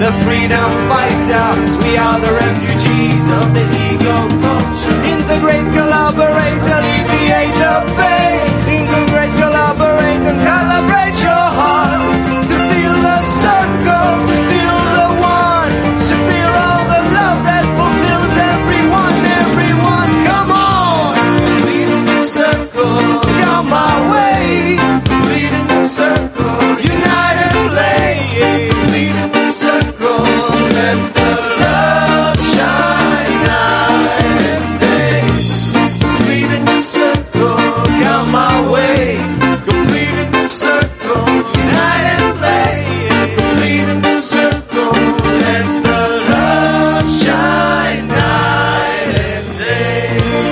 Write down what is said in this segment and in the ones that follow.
the freedom fighters. We are the refugees of the ego culture. Integrate, collaborate, alleviate the pain. Integrate, collaborate, and calibrate your heart. To feel the circle, to feel the one. To feel all the love that fulfills everyone. Everyone, come on. Lead in the circle, come my way. Lead in the circle, unite and play. Lead in the circle, let the love shine night and day. Lead in the circle, come my way. Complete in the circle, unite and play. Complete in the circle, let the love shine night and day.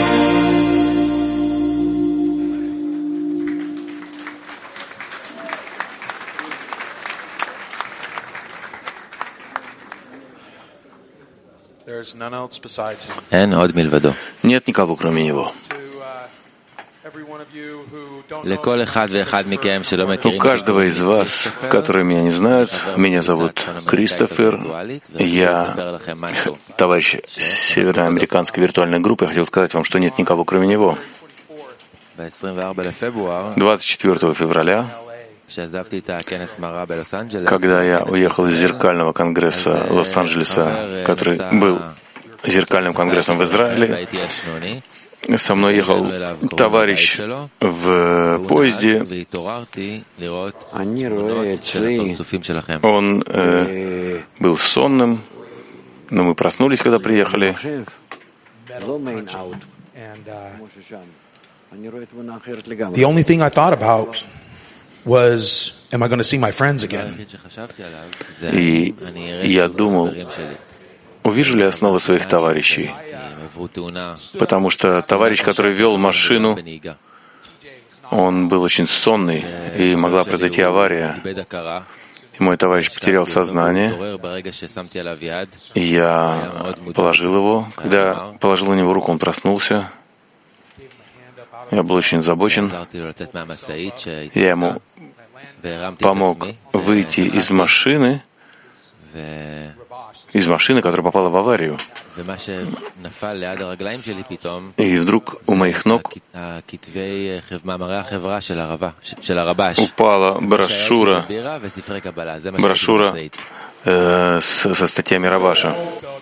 There's none else besides him. אין עוד מלבדו. Нет никого, кроме него. Every one of you who don't know לכל אחד ואחד מכם שלא У מכירים каждого из вас, которые меня не знают, меня зовут Кристофер, я товарищ североамериканской виртуальной группы. Я хотел сказать вам, что нет никого, кроме него. 24 февраля, когда я уехал из зеркального конгресса Лос-Анджелеса, который был зеркальным конгрессом в Израиле, со мной ехал товарищ в поезде. Он был сонным, но мы проснулись, когда приехали. The only thing I thought about was, am I going to see my friends again? И я думал, увижу ли я снова своих товарищей. Потому что товарищ, который вел машину, он был очень сонный, и могла произойти авария. И мой товарищ потерял сознание, и я положил его. Когда положил на него руку, он проснулся. Я был очень озабочен. Я ему помог выйти из машины, которая попала в аварию. И вдруг у моих ног упала брошюра со статьями Рабаша.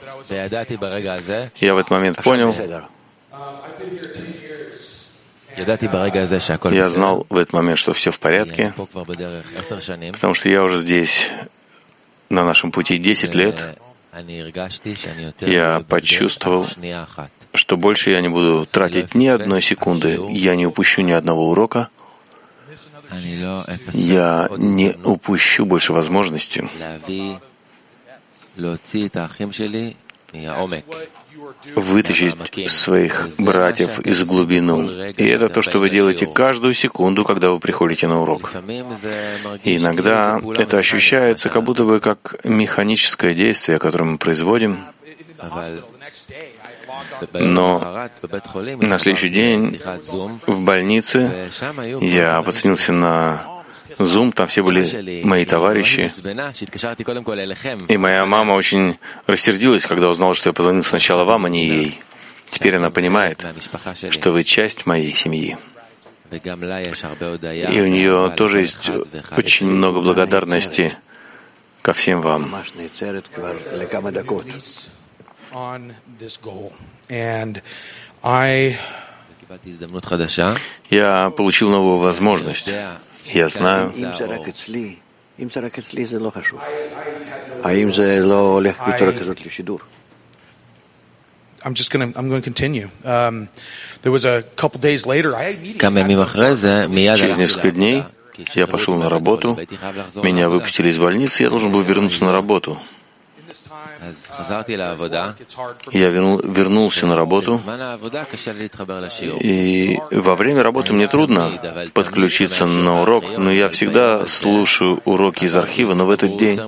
Я в этот момент понял, я знал в этот момент, что все в порядке, потому что я уже здесь на нашем пути 10 лет. Я почувствовал, что больше я не буду тратить ни одной секунды, я не упущу ни одного урока, я не упущу больше возможности вытащить своих братьев из глубины. И это то, что вы делаете каждую секунду, когда вы приходите на урок. И иногда это ощущается как будто бы как механическое действие, которое мы производим. Но на следующий день в больнице я подсоединился на Zoom, там все были мои товарищи. И моя мама очень рассердилась, когда узнала, что я позвонил сначала вам, а не ей. Теперь она понимает, что вы часть моей семьи. И у нее тоже есть очень много благодарности ко всем вам. Я получил новую возможность. Я знаю, через несколько дней я пошел на работу, меня выпустили из больницы, я должен был вернуться на работу. Я вернулся на работу, и во время работы мне трудно подключиться на урок, но я всегда слушаю уроки из архива, но в этот день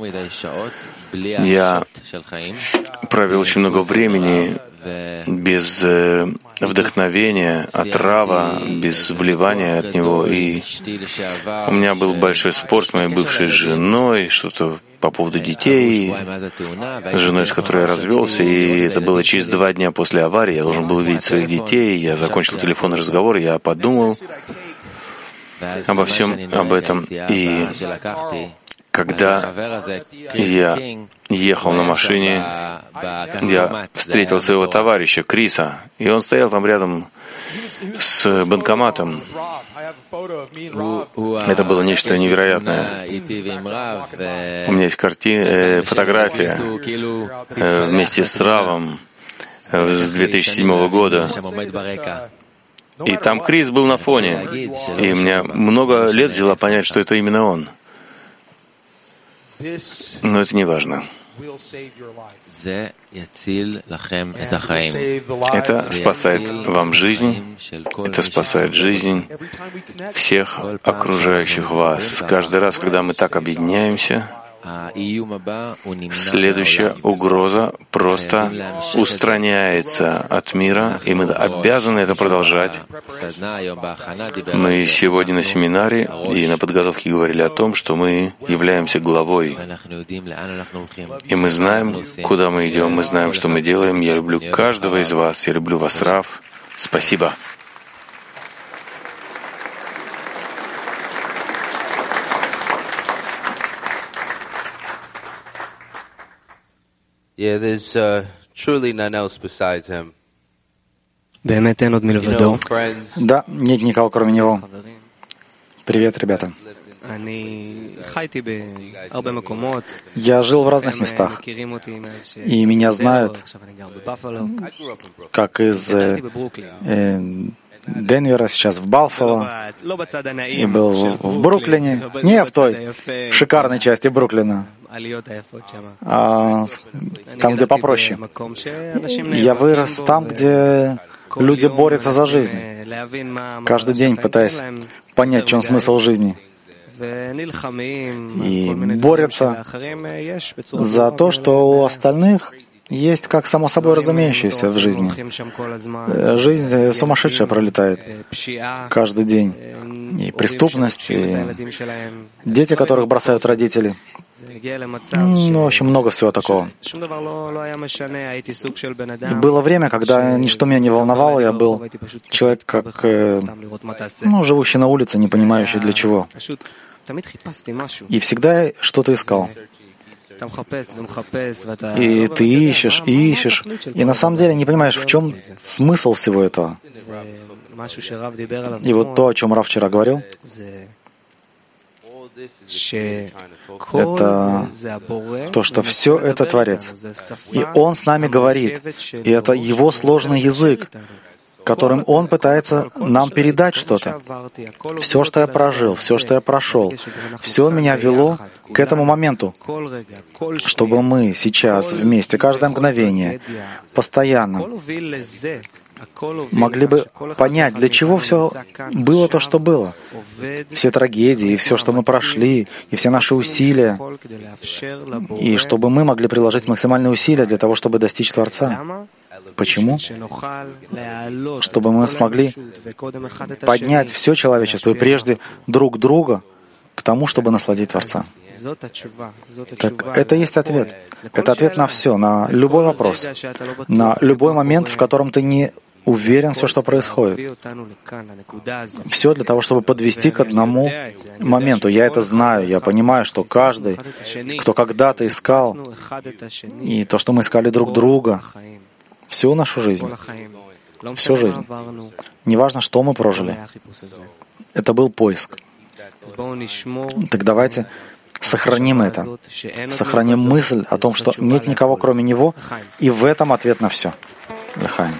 я провел очень много времени без вдохновение, отрава, без вливания от него. И у меня был большой спор с моей бывшей женой, что-то по поводу детей, с женой, с которой я развелся, и это было через 2 дня после аварии. Я должен был видеть своих детей, я закончил телефонный разговор, я подумал обо всем об этом. И когда я ехал на машине, я встретил своего товарища Криса, и он стоял там рядом с банкоматом. Это было нечто невероятное. У меня есть фотография вместе с Равом с 2007 года. И там Крис был на фоне. И меня много лет взяло понять, что это именно он. Но это не важно. Это спасает вам жизнь, это спасает жизнь всех окружающих вас. Каждый раз, когда мы так объединяемся, следующая угроза просто устраняется от мира, и мы обязаны это продолжать. Мы сегодня на семинаре и на подготовке говорили о том, что мы являемся главой, и мы знаем, куда мы идем, мы знаем, что мы делаем. Я люблю каждого из вас, я люблю вас, Рав. Спасибо. Yeah, there's truly none else besides him. Да, нет никого, кроме него. Привет, ребята. Я жил в разных местах, и меня знают как из Денвера, сейчас в Баффало, и был в Бруклине, не в той шикарной части Бруклина, а там, где попроще. Я вырос там, где люди борются за жизнь, каждый день пытаясь понять, в чем смысл жизни, и борются за то, что у остальных есть как само собой разумеющееся в жизни. Жизнь сумасшедшая пролетает каждый день. И преступность, и дети, которых бросают родители. Ну, в общем, много всего такого. И было время, когда ничто меня не волновало, я был человек, как, живущий на улице, не понимающий для чего. И всегда что-то искал. И ты ищешь, и на самом деле не понимаешь, в чем смысл всего этого. И вот то, о чем Рав вчера говорил, это то, что все это Творец. И Он с нами говорит. И это Его сложный язык, которым Он пытается нам передать что-то. Все, что я прожил, все, что я прошел, все меня вело к этому моменту, чтобы мы сейчас вместе, каждое мгновение, постоянно могли бы понять, для чего все было то, что было. Все трагедии, и все, что мы прошли, и все наши усилия. И чтобы мы могли приложить максимальные усилия для того, чтобы достичь Творца. Почему? Чтобы мы смогли поднять все человечество и прежде друг друга к тому, чтобы насладить Творца. Так это есть ответ. Это ответ на все, на любой вопрос, на любой момент, в котором ты не уверен, все, что происходит. Все для того, чтобы подвести к одному моменту. Я это знаю, я понимаю, что каждый, кто когда-то искал, и то, что мы искали друг друга, всю нашу жизнь, всю жизнь, неважно, что мы прожили, это был поиск. Так давайте сохраним это, сохраним мысль о том, что нет никого, кроме Него, и в этом ответ на все. Лехаим.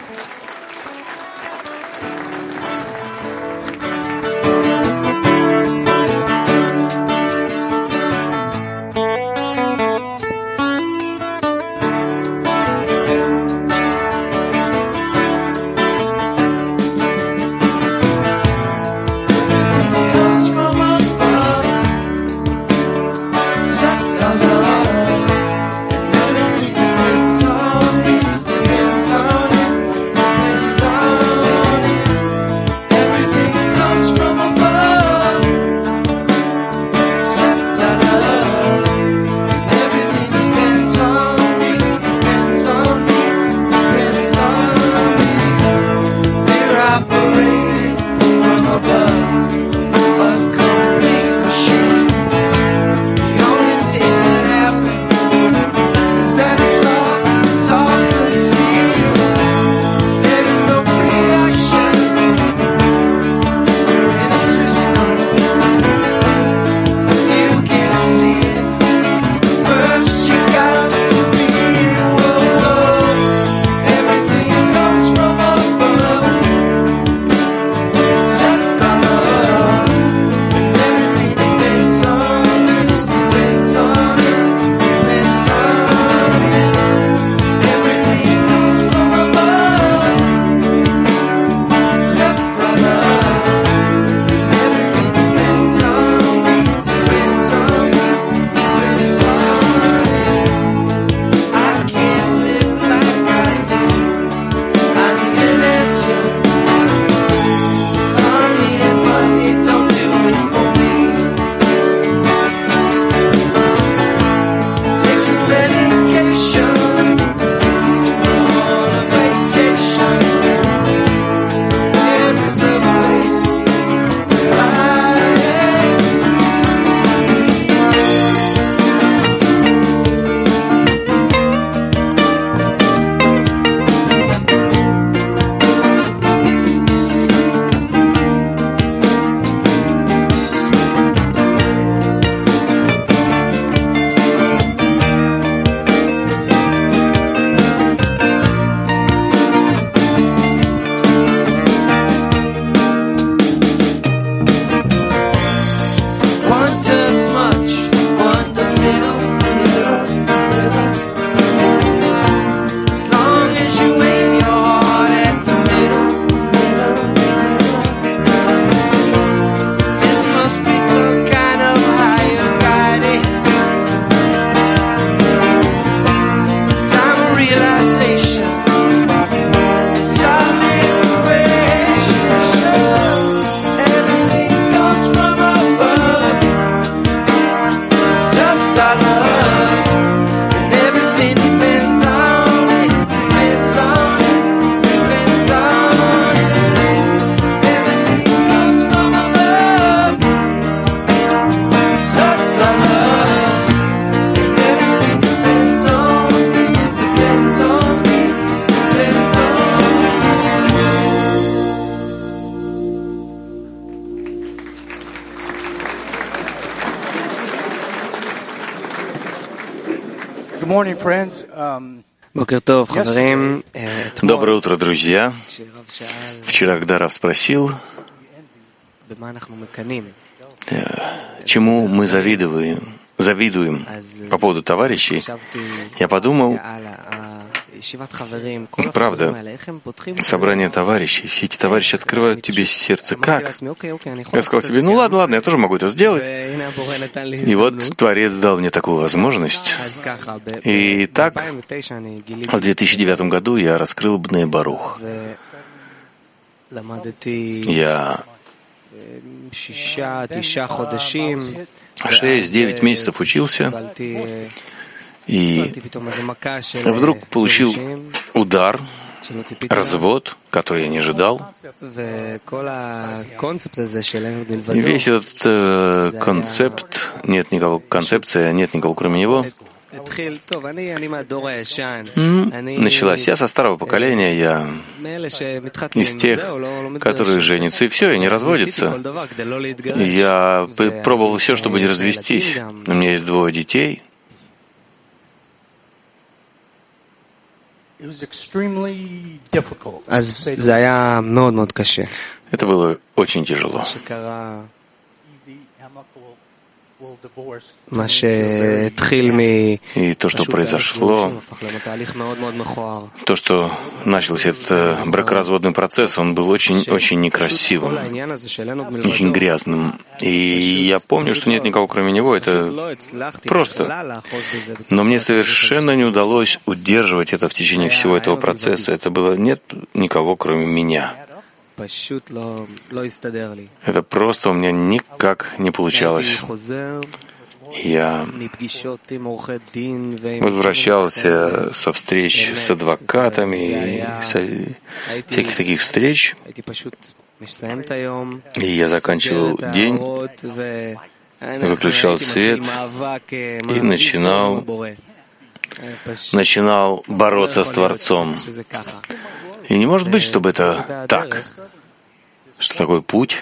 Доброе утро, друзья. Вчера, когда Рав спросил, чему мы завидуем по поводу товарищей, я подумал, правда, собрание товарищей, все эти товарищи открывают тебе сердце. Как? Я сказал себе, ну ладно, я тоже могу это сделать. И вот Творец дал мне такую возможность. И так, в 2009 году я раскрыл Бней Барух. Я 6-9 месяцев учился, и вдруг получил удар, развод, который я не ожидал. И весь этот концепция, нет никого кроме него. Началась. Я со старого поколения, я из тех, которые женятся, и все, и не разводятся. Я пробовал все, чтобы не развестись. У меня есть 2 детей. Это было очень тяжело. И то, что произошло, то, что начался этот бракоразводный процесс, он был очень некрасивым, очень грязным. И я помню, что нет никого кроме него, это просто. Но мне совершенно не удалось удерживать это в течение всего этого процесса. Это было нет никого кроме меня. Это просто у меня никак не получалось. Я возвращался со встреч с адвокатами, всяких таких встреч, и я заканчивал день, выключал свет и начинал бороться с Творцом. И не может быть, чтобы это так. Что такой путь?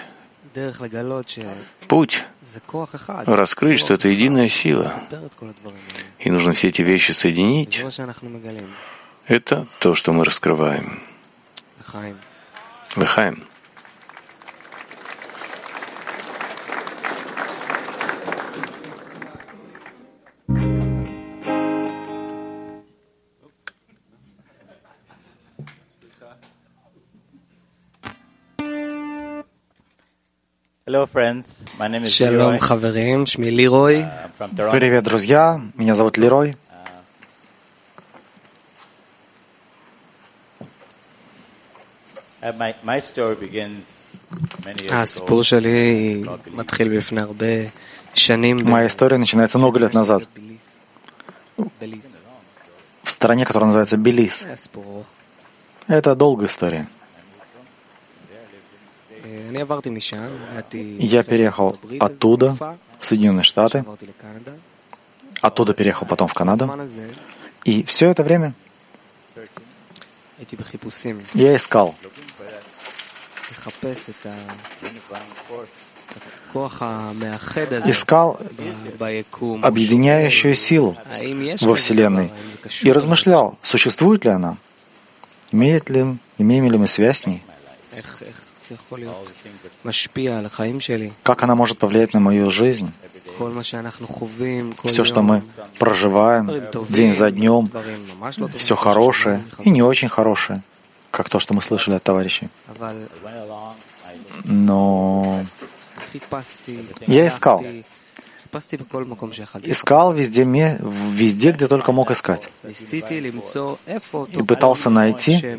Путь раскрыть, что это единая сила. И нужно все эти вещи соединить. Это то, что мы раскрываем. Лехаим. Привет, друзья. Меня зовут Лерой. Моя история начинается много лет назад. В стране, которая называется Белиз. Это долгая история. Я переехал оттуда, в Соединенные Штаты, оттуда переехал потом в Канаду, и все это время я искал объединяющую силу во Вселенной и размышлял, существует ли она, имеем ли мы связь с ней, как она может повлиять на мою жизнь, все, что мы проживаем день за днем, все хорошее и не очень хорошее, как то, что мы слышали от товарищей. Но я искал везде, где только мог искать. И пытался найти,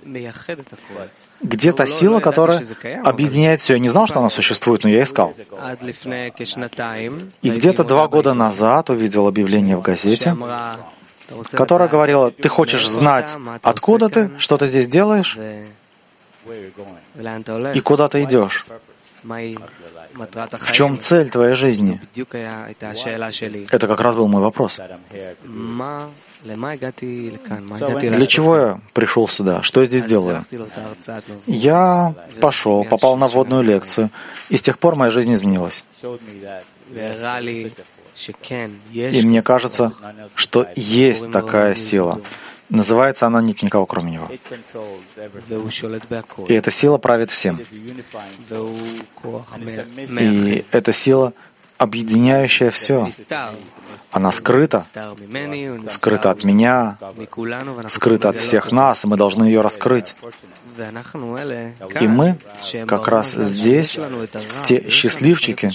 где та сила, которая объединяет все. Я не знал, что она существует, но я искал. И где-то 2 года назад увидел объявление в газете, которое говорило: ты хочешь знать, откуда ты, что ты здесь делаешь, и куда ты идешь. В чем цель твоей жизни? Это как раз был мой вопрос. Для чего я пришел сюда? Что я здесь делаю? Я попал на вводную лекцию, и с тех пор моя жизнь изменилась. И мне кажется, что есть такая сила. Называется она «Нет никого, кроме него». И эта сила правит всем. И эта сила, объединяющая все. Она скрыта от меня, скрыта от всех нас, и мы должны ее раскрыть. И мы как раз здесь, те счастливчики,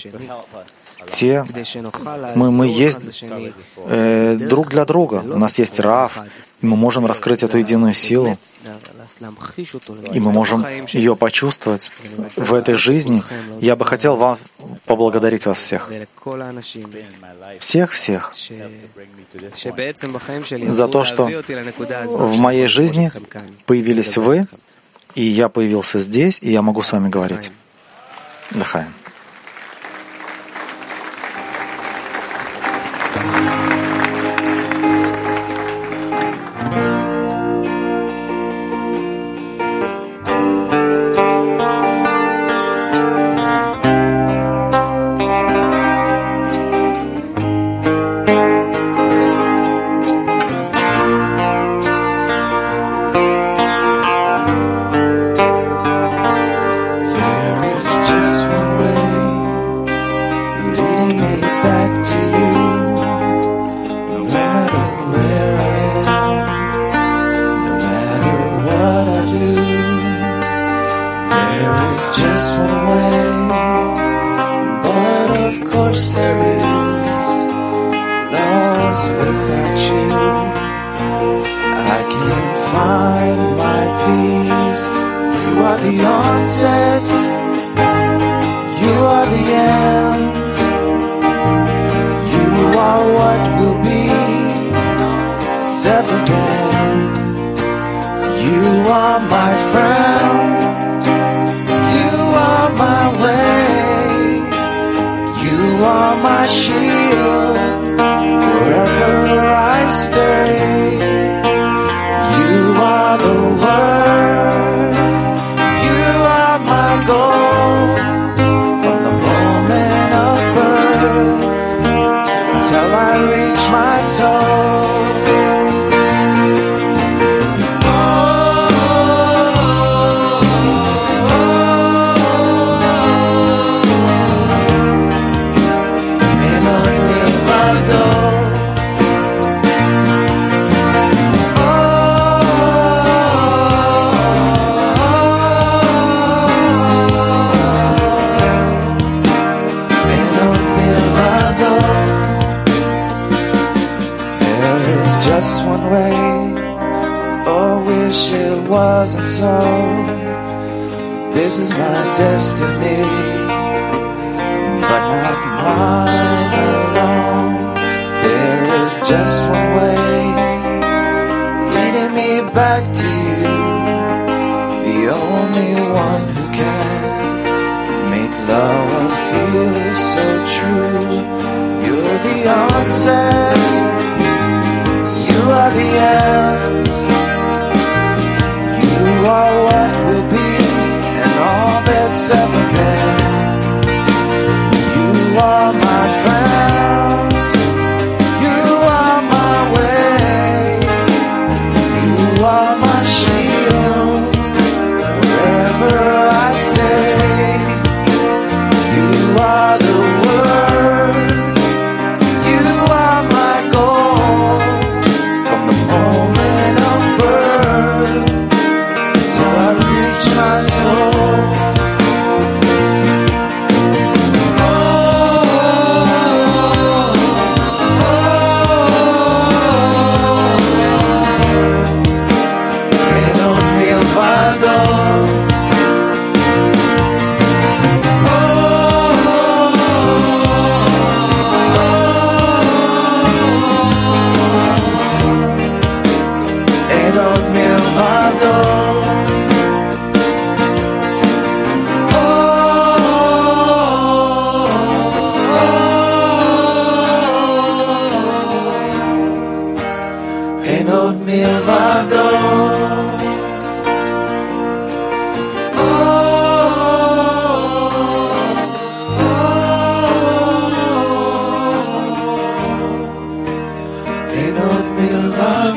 мы есть друг для друга. У нас есть Рав, и мы можем раскрыть эту единую силу, и мы можем ее почувствовать в этой жизни. Я бы хотел вам поблагодарить вас всех. Всех. За то, что в моей жизни появились вы, и я появился здесь, и я могу с вами говорить. Лахаим.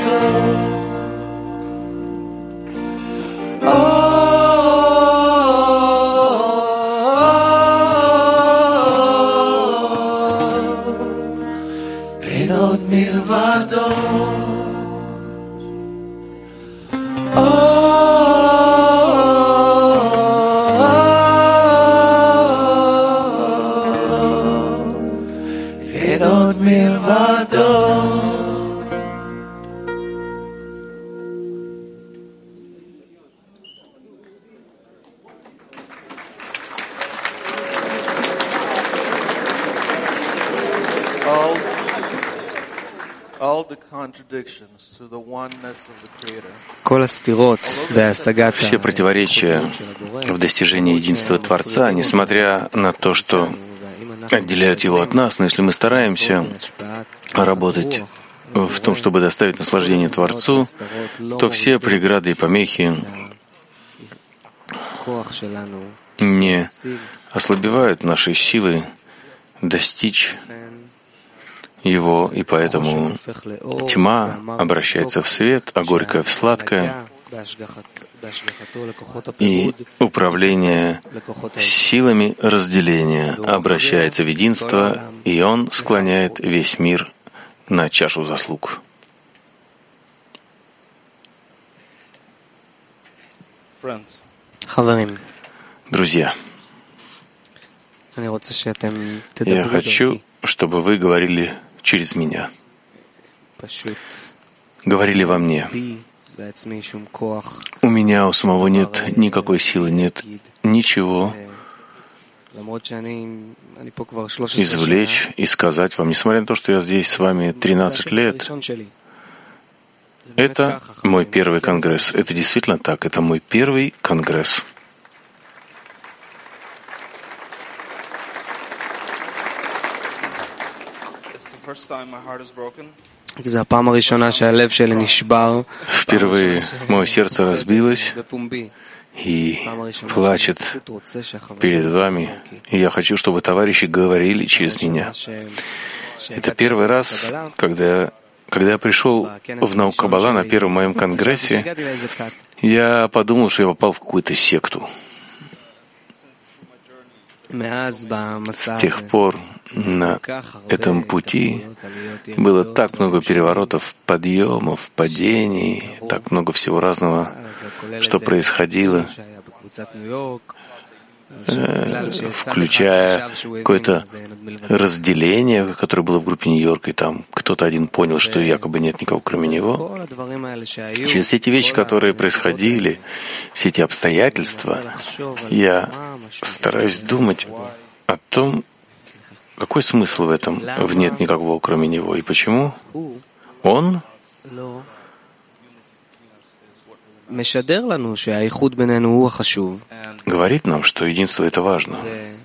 Все противоречия в достижении единства Творца, несмотря на то, что отделяют его от нас, но если мы стараемся работать в том, чтобы доставить наслаждение Творцу, то все преграды и помехи не ослабевают нашей силы достичь его, и поэтому тьма обращается в свет, а горькое в сладкое, и управление силами разделения обращается в единство, и он склоняет весь мир на чашу заслуг. Друзья, я хочу, чтобы вы говорили через меня, говорили во мне. У меня у самого нет никакой силы, нет ничего извлечь и сказать вам, несмотря на то, что я здесь с вами 13 лет, это мой первый конгресс. Это действительно так, это мой первый конгресс. Впервые мое сердце разбилось и плачет перед вами. И я хочу, чтобы товарищи говорили через меня. Это первый раз, когда я пришел в науку Каббала на первом моем конгрессе, я подумал, что я попал в какую-то секту. С тех пор на этом пути было так много переворотов, подъемов, падений, так много всего разного, что происходило, включая какое-то разделение, которое было в группе Нью-Йорка, и там кто-то один понял, что якобы нет никого, кроме него. Через все эти вещи, которые происходили, все эти обстоятельства, я стараюсь думать о том, какой смысл в этом, в нет никакого, кроме него, и почему он говорит нам, что единство — это важно.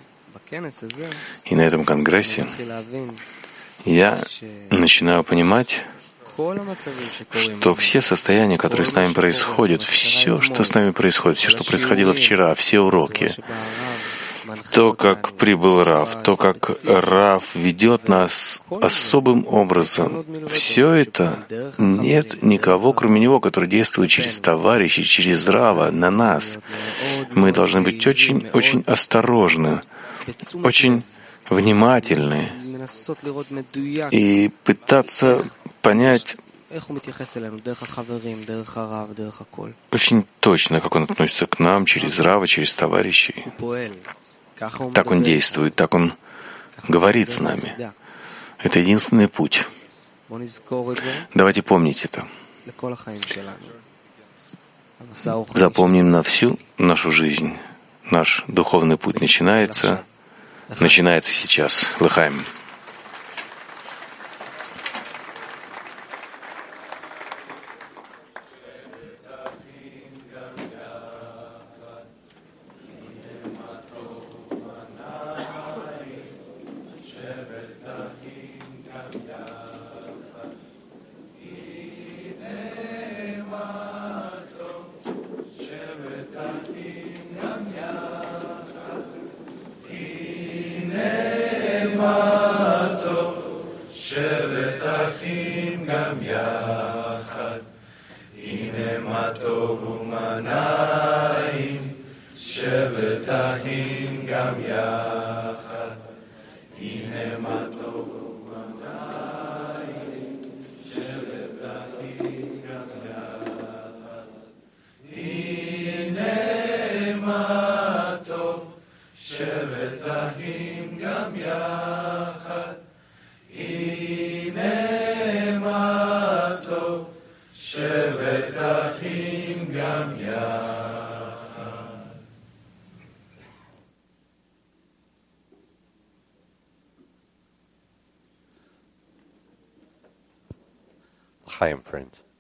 И на этом конгрессе я начинаю понимать, что все состояния, которые с нами происходят, все, что с нами происходит, все, что происходило вчера, все уроки, то, как прибыл Рав, то, как Рав ведет нас особым образом, все это нет никого, кроме него, который действует через товарищей, через Рава, на нас. Мы должны быть очень осторожны, очень внимательны и пытаться понять очень точно, как он относится к нам, через Рава, через товарищей. Так он действует, так он говорит с нами. Это единственный путь. Давайте помнить это. Запомним на всю нашу жизнь. Наш духовный путь начинается сейчас. Лыхаем. שבט אחים גם יחד טוב ומנעים, שבת אחים גם יחד. הנה מה טוב ומנעים, שבת אחים גם יחד. הנה מה טוב, שבת אחים גם יחד. הנה מה טוב, שבת אחים גם יחד. Chaim, friends.